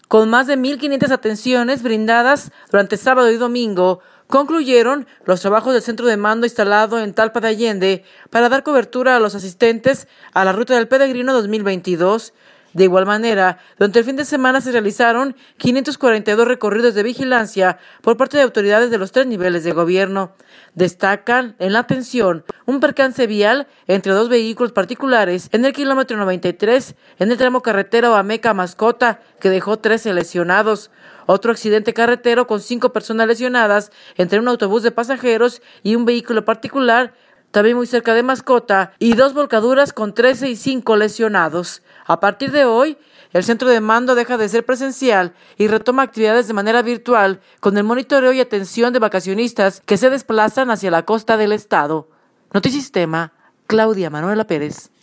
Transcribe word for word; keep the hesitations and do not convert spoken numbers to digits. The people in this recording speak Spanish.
Con más de mil quinientas atenciones brindadas durante sábado y domingo, concluyeron los trabajos del centro de mando instalado en Talpa de Allende para dar cobertura a los asistentes a la Ruta del Peregrino dos mil veintidós. De igual manera, durante el fin de semana se realizaron quinientos cuarenta y dos recorridos de vigilancia por parte de autoridades de los tres niveles de gobierno. Destacan en la atención un percance vial entre dos vehículos particulares en el kilómetro noventa y tres, en el tramo carretero Ameca-Mascota, que dejó trece lesionados. Otro accidente carretero con cinco personas lesionadas entre un autobús de pasajeros y un vehículo particular, también muy cerca de Mascota, y dos volcaduras con trece y cinco lesionados. A partir de hoy, el centro de mando deja de ser presencial y retoma actividades de manera virtual con el monitoreo y atención de vacacionistas que se desplazan hacia la costa del estado. Notisistema, Claudia Manuela Pérez.